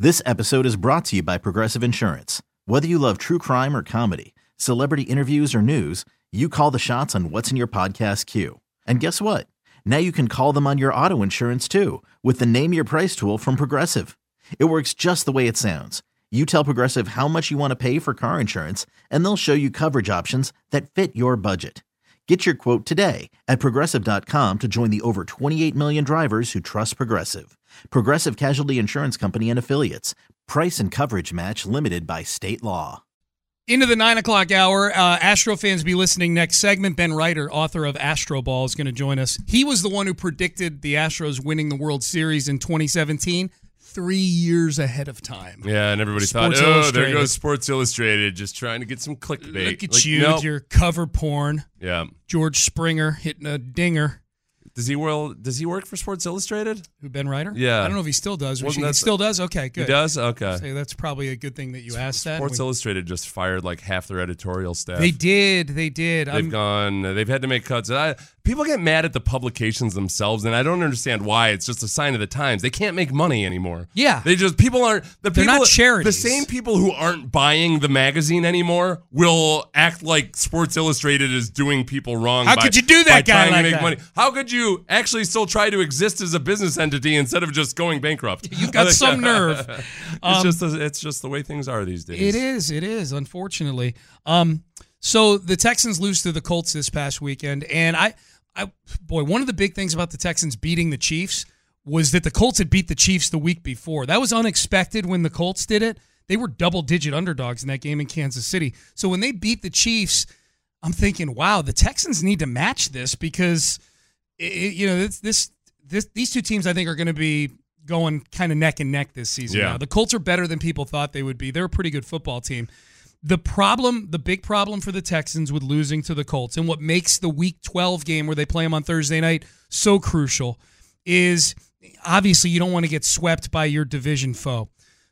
This episode is brought to you by Progressive Insurance. Whether you love true crime or comedy, celebrity interviews or news, you call the shots on what's in your podcast queue. And guess what? Now you can call them on your auto insurance too with the Name Your Price tool from Progressive. It works just the way it sounds. You tell Progressive how much you want to pay for car insurance, and they'll show you coverage options that fit your budget. Get your quote today at Progressive.com to join the over 28 million drivers who trust Progressive. Progressive Casualty Insurance Company and Affiliates. Price and coverage match limited by state law. Into the 9 o'clock hour. Astro fans be listening next segment. Ben Reiter, author of Astro Ball, is going to join us. He was the one who predicted the Astros winning the World Series in 2017. 3 years ahead of time. Yeah, and everybody thought, there goes Sports Illustrated, just trying to get some clickbait. Look at you with your cover porn. Yeah. George Springer hitting a dinger. Does he work for Sports Illustrated? Who, Ben Reiter? Yeah. I don't know if he still does. He still does? Okay, good. He does? Okay. So that's probably a good thing that you asked that. Sports Illustrated just fired like half their editorial staff. They did. They've had to make cuts. People get mad at the publications themselves, and I don't understand why. It's just a sign of the times. They can't make money anymore. Yeah. They're not charities. The same people who aren't buying the magazine anymore will act like Sports Illustrated is doing people wrong. How could you do that, guy like that? Money. How could you actually still try to exist as a business entity instead of just going bankrupt? You've got some nerve. It's just the way things are these days. It is, unfortunately. So the Texans lose to the Colts this past weekend, and one of the big things about the Texans beating the Chiefs was that the Colts had beat the Chiefs the week before. That was unexpected when the Colts did it. They were double-digit underdogs in that game in Kansas City. So when they beat the Chiefs, I'm thinking, wow, the Texans need to match this because these two teams I think are going to be going kind of neck and neck this season. Yeah. Now. The Colts are better than people thought they would be. They're a pretty good football team. The big problem for the Texans with losing to the Colts and what makes the Week 12 game where they play them on Thursday night so crucial is obviously you don't want to get swept by your division foe.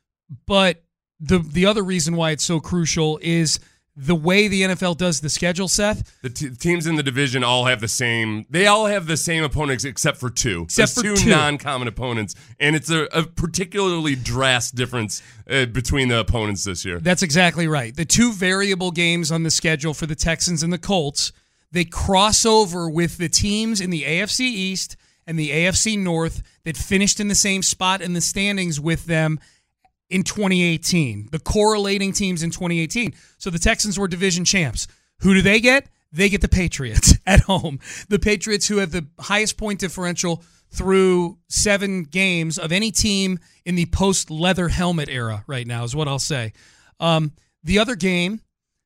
But the other reason why it's so crucial is the way the NFL does the schedule, Seth. The teams in the division all have the same. They all have the same opponents except for two. There's two non-common opponents, and it's a particularly drastic difference between the opponents this year. That's exactly right. The two variable games on the schedule for the Texans and the Colts, they cross over with the teams in the AFC East and the AFC North that finished in the same spot in the standings with them in 2018, the correlating teams in 2018. So the Texans were division champs. Who do they get? They get the Patriots at home. The Patriots, who have the highest point differential through 7 games of any team in the post-leather helmet era right now, is what I'll say. The other game,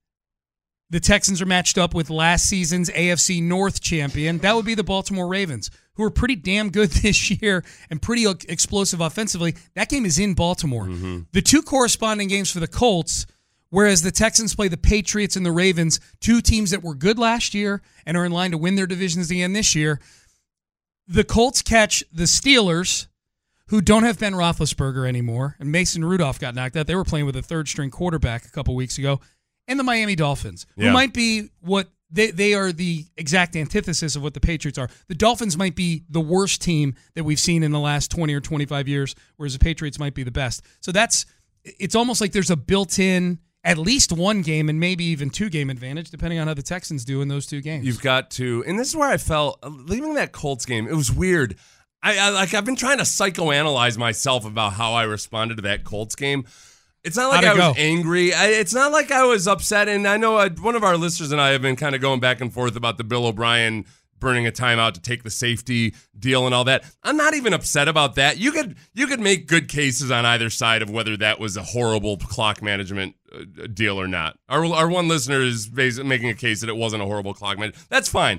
the Texans are matched up with last season's AFC North champion. That would be the Baltimore Ravens, who are pretty damn good this year and pretty explosive offensively. That game is in Baltimore. Mm-hmm. The two corresponding games for the Colts, whereas the Texans play the Patriots and the Ravens, two teams that were good last year and are in line to win their divisions again this year. The Colts catch the Steelers, who don't have Ben Roethlisberger anymore, and Mason Rudolph got knocked out. They were playing with a third-string quarterback a couple weeks ago. And the Miami Dolphins, who might be what they are the exact antithesis of what the Patriots are. The Dolphins might be the worst team that we've seen in the last 20 or 25 years, whereas the Patriots might be the best. So it's almost like there's a built-in at least one game and maybe even 2 game advantage, depending on how the Texans do in those 2 games. You've got to, and this is where I felt, leaving that Colts game, it was weird. I've been trying to psychoanalyze myself about how I responded to that Colts game. It's not like I was angry. It's not like I was upset. And I know one of our listeners and I have been kind of going back and forth about the Bill O'Brien burning a timeout to take the safety deal and all that. I'm not even upset about that. You could make good cases on either side of whether that was a horrible clock management deal or not. Our one listener is basically making a case that it wasn't a horrible clock management. That's fine.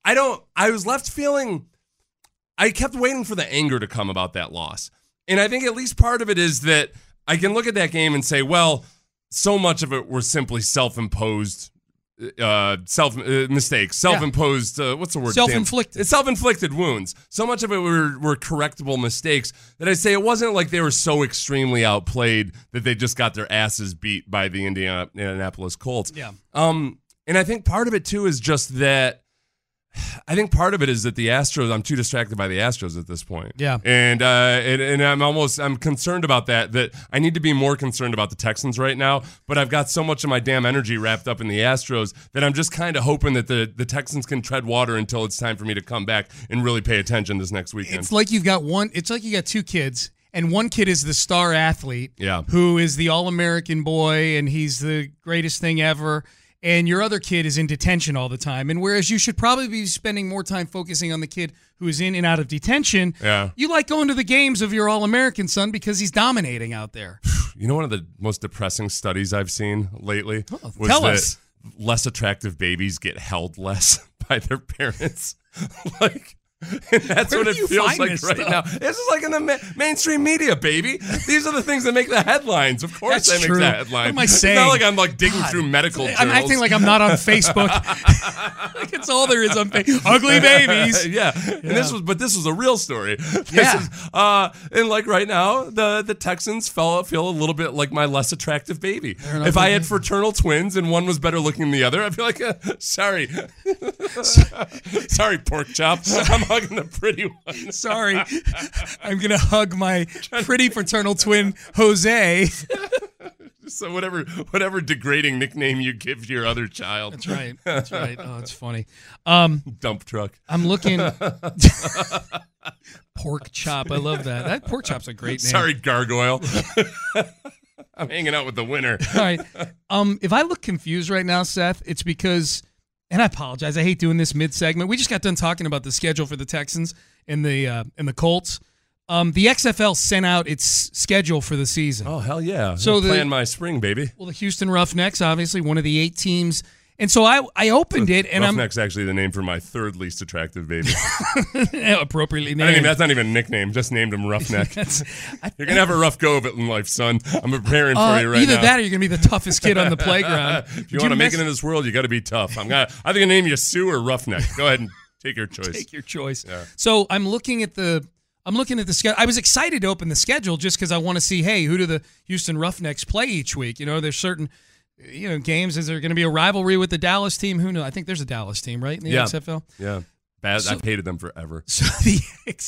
I was left feeling, I kept waiting for the anger to come about that loss. And I think at least part of it is that I can look at that game and say, well, so much of it were simply self-imposed mistakes, self-imposed, what's the word? Self-inflicted. Self-inflicted wounds. So much of it were correctable mistakes that I say it wasn't like they were so extremely outplayed that they just got their asses beat by the Indianapolis Colts. Yeah. And I think part of it too is just that I think part of it is that the Astros, I'm too distracted by the Astros at this point. Yeah. And I'm concerned about that I need to be more concerned about the Texans right now, but I've got so much of my damn energy wrapped up in the Astros that I'm just kind of hoping that the Texans can tread water until it's time for me to come back and really pay attention this next weekend. It's like you got two kids, and one kid is the star athlete, yeah, who is the All-American boy, and he's the greatest thing ever. And your other kid is in detention all the time. And whereas you should probably be spending more time focusing on the kid who is in and out of detention, you like going to the games of your All-American son because he's dominating out there. You know, one of the most depressing studies I've seen lately was tell that us. Less attractive babies get held less by their parents. Like... And that's Where what do it you feels find like this right stuff? now. This is like in the mainstream media, baby. These are the things that make the headlines. Of course, That's they true. make the headlines. What am I saying? It's not like I'm like digging through medical journals. I'm acting like I'm not on Facebook. Like it's all there is on Facebook. Ugly babies. Yeah. And this was a real story. Yeah. And like right now, the Texans feel a little bit like my less attractive baby. If I had fraternal twins and one was better looking than the other, I'd be like, sorry, sorry, pork chop. I'm hugging the pretty one. Sorry. I'm going to hug my pretty fraternal twin, Jose. So whatever degrading nickname you give to your other child. That's right. Oh, it's funny. Dump truck. I'm looking. Pork chop. I love that. That pork chop's a great name. Sorry, gargoyle. I'm hanging out with the winner. All right. If I look confused right now, Seth, it's because, and I apologize, I hate doing this mid-segment. We just got done talking about the schedule for the Texans and the Colts. The XFL sent out its schedule for the season. Oh, hell yeah. So plan my spring, baby. Well, the Houston Roughnecks, obviously one of the 8 teams. And so I opened it, and Roughneck's actually the name for my third least attractive baby. appropriately named. That's not even a nickname. Just named him Roughneck. You're going to have a rough go of it in life, son. I'm preparing for you right either now. Either that or you're going to be the toughest kid on the playground. If you want to make it in this world, you got to be tough. I'm going to name you Sue or Roughneck. Go ahead and take your choice. Take your choice. Yeah. So I'm looking at the schedule. I was excited to open the schedule just because I want to see, hey, who do the Houston Roughnecks play each week? You know, there's certain games. Is there going to be a rivalry with the Dallas team? Who knows? I think there's a Dallas team, right, in the XFL? Yeah. Bad. I've hated them forever. So the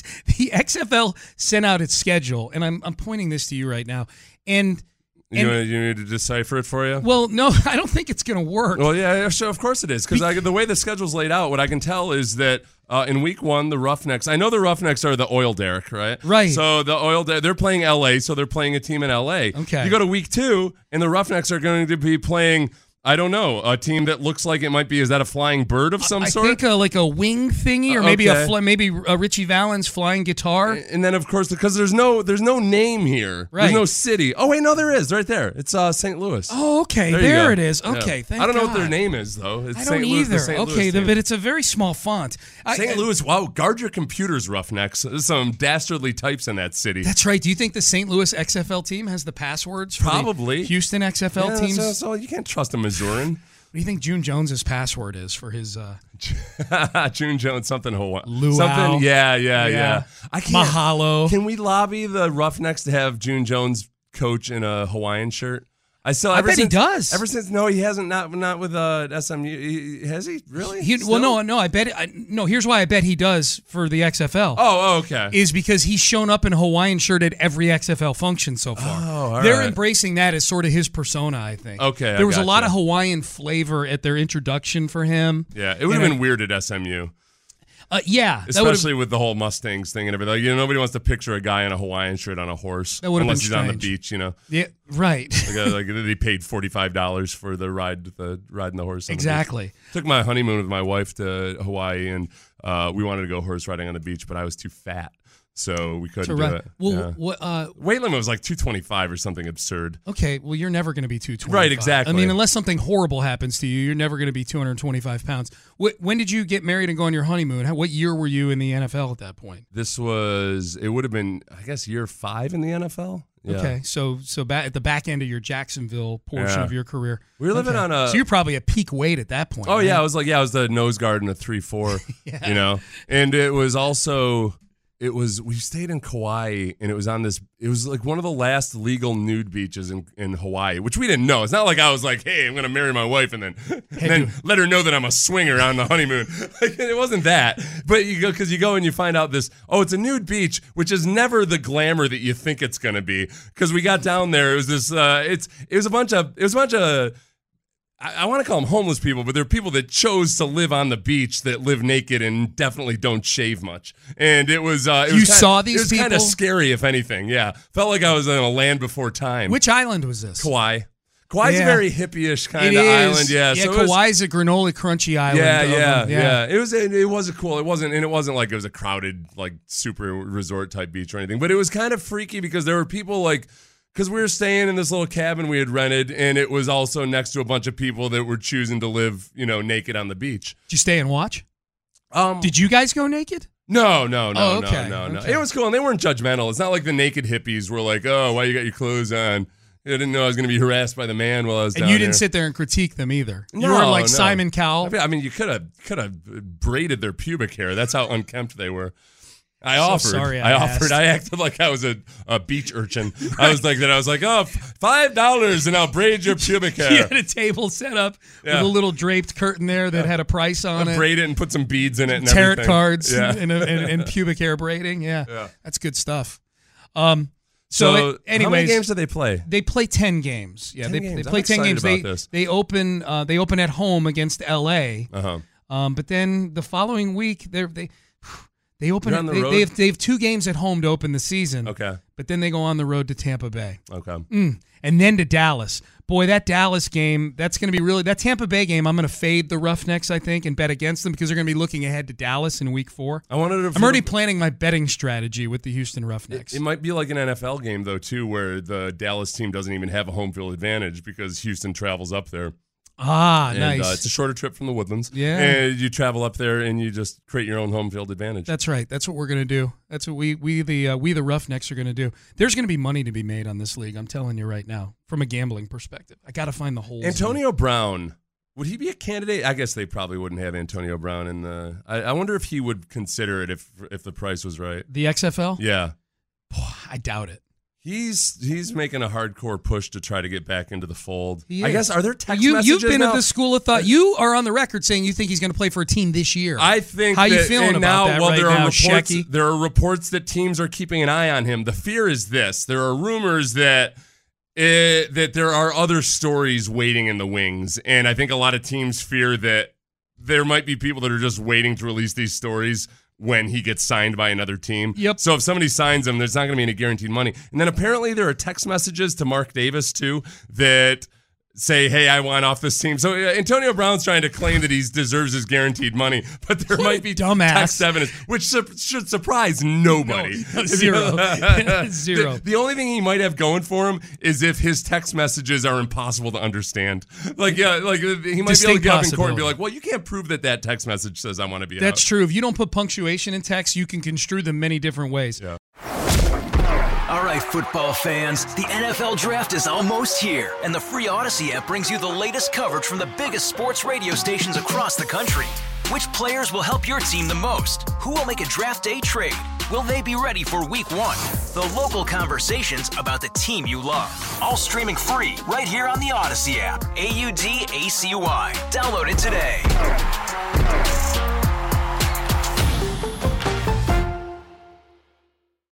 XFL sent out its schedule, and I'm pointing this to you right now. And you need to decipher it for you? Well, no, I don't think it's going to work. Well, yeah, sure, of course it is. Because the way the schedule's laid out, what I can tell is that in week 1, the Roughnecks, I know the Roughnecks are the Oil Derrick, right? Right. So the Oil Derrick, they're playing LA, so they're playing a team in LA. Okay. You go to week 2, and the Roughnecks are going to be playing, I don't know, a team that looks like it might be, is that a flying bird of some sort? I think like a wing thingy, or maybe maybe a Richie Valens flying guitar. And then, of course, because there's no name here. Right. There's no city. Oh, wait, no, there is. Right there. It's St. Louis. Oh, okay. There it is. Okay, yeah. thank I don't know God. what their name is, though. It's I don't St. Louis, either. St. Louis Okay, team. but it's a very small font. St. Louis, wow, guard your computers, Roughnecks. There's some dastardly types in that city. That's right. Do you think the St. Louis XFL team has the passwords for Probably. the Houston XFL teams? So you can't trust a Missourian. What do you think June Jones's password is for his June Jones, something Hawaii. Luau. Something, yeah. I can't. Mahalo. Can we lobby the Roughnecks to have June Jones coach in a Hawaiian shirt? I bet he does. Ever since, no, he hasn't. Not with SMU. Has he really? No. I bet. No, here's why I bet he does for the XFL. Oh, okay. Is because he's shown up in a Hawaiian shirt at every XFL function so far. Oh, all They're right. embracing that as sort of his persona, I think. Okay, there was a lot gotcha. of Hawaiian flavor at their introduction for him. Yeah, it would have been weird at SMU. Yeah. Especially with the whole Mustangs thing and everything. Like, nobody wants to picture a guy in a Hawaiian shirt on a horse. That would have been unless he's on the strange. beach, Yeah, right. like he paid $45 for the ride in the horse. Exactly. Took my honeymoon with my wife to Hawaii, and we wanted to go horse riding on the beach, but I was too fat. So we couldn't do it. Well, weight limit was like 225 or something absurd. Okay, well, you're never going to be 225. Right, exactly. I mean, unless something horrible happens to you, you're never going to be 225 pounds. When did you get married and go on your honeymoon? What year were you in the NFL at that point? It would have been, I guess, year 5 in the NFL. Yeah. Okay, so at the back end of your Jacksonville portion of your career. We were living on a... So you're probably at peak weight at that point. Oh, right? yeah. I was the nose guard in a 3-4, yeah. And it was also... we stayed in Kauai, and it was like one of the last legal nude beaches in Hawaii, which we didn't know. It's not like I was like, hey, I'm going to marry my wife and then let her know that I'm a swinger on the honeymoon. Like, it wasn't that. But you go and you find out it's a nude beach, which is never the glamour that you think it's going to be. Because we got down there, it was this, it was a bunch of, I want to call them homeless people, but they're people that chose to live on the beach that live naked and definitely don't shave much. And it was saw these people? It was kind of scary, if anything. Yeah, felt like I was in a land before time. Which island was this? Kauai. Kauai's a very hippie-ish kind of island. Yeah, so Kauai's a granola crunchy island. Yeah. It was cool. It wasn't like it was a crowded like super resort type beach or anything. But it was kind of freaky because there were people like. Because we were staying in this little cabin we had rented, and it was also next to a bunch of people that were choosing to live, naked on the beach. Did you stay and watch? Did you guys go naked? No. Okay. It was cool, and they weren't judgmental. It's not like the naked hippies were like, oh, why you got your clothes on? I didn't know I was going to be harassed by the man while I was down there. And you didn't sit there and critique them either. You weren't like Simon Cowell. I mean, you could have braided their pubic hair. That's how unkempt they were. I offered. I acted like I was a beach urchin. I was like, oh, $5 and I'll braid your pubic hair. You had a table set up with a little draped curtain there that had a price on it. Braid it and put some beads in it and tarot everything. Cards and pubic hair braiding. Yeah. That's good stuff. So anyways, how many games do they play? They play 10 games. Yeah, they play 10 games. They open at home against LA. But then the following week they open. On the road? They have 2 games at home to open the season. Okay. But then they go on the road to Tampa Bay. Okay. And then to Dallas. Boy, that Dallas game, that's going to be that Tampa Bay game, I'm going to fade the Roughnecks, I think, and bet against them because they're going to be looking ahead to Dallas in week 4. I'm already planning my betting strategy with the Houston Roughnecks. It might be like an NFL game, though, too, where the Dallas team doesn't even have a home field advantage because Houston travels up there. Nice. It's a shorter trip from the Woodlands. Yeah. And you travel up there and you just create your own home field advantage. That's right. That's what we're going to do. That's what we the Roughnecks are going to do. There's going to be money to be made on this league. I'm telling you right now, from a gambling perspective. I got to find the holes. Antonio Brown, would he be a candidate? I guess they probably wouldn't have Antonio Brown in the. I wonder if he would consider it if the price was right. The XFL? Yeah. Boy, I doubt it. He's making a hardcore push to try to get back into the fold. I guess, are there text messages You've been now? At the school of thought. You are on the record saying you think he's going to play for a team this year. I think. How you feeling about that right now, Shecky? There are reports that teams are keeping an eye on him. The fear is this: there are rumors that there are other stories waiting in the wings, and I think a lot of teams fear that there might be people that are just waiting to release these stories when he gets signed by another team. Yep. So if somebody signs him, there's not going to be any guaranteed money. And then apparently there are text messages to Mark Davis, too, that say, hey, I want off this team. So Antonio Brown's trying to claim that he deserves his guaranteed money, but there might be text evidence, which should surprise nobody. No, zero. Zero. The only thing he might have going for him is if his text messages are impossible to understand. He might be able to get up in court and be like, well, you can't prove that text message says I want to be out. That's true. If you don't put punctuation in text, you can construe them many different ways. Yeah. All right, football fans, the NFL Draft is almost here, and the free Odyssey app brings you the latest coverage from the biggest sports radio stations across the country. Which players will help your team the most? Who will make a draft day trade? Will they be ready for Week 1? The local conversations about the team you love. All streaming free right here on the Odyssey app. AUDACY. Download it today.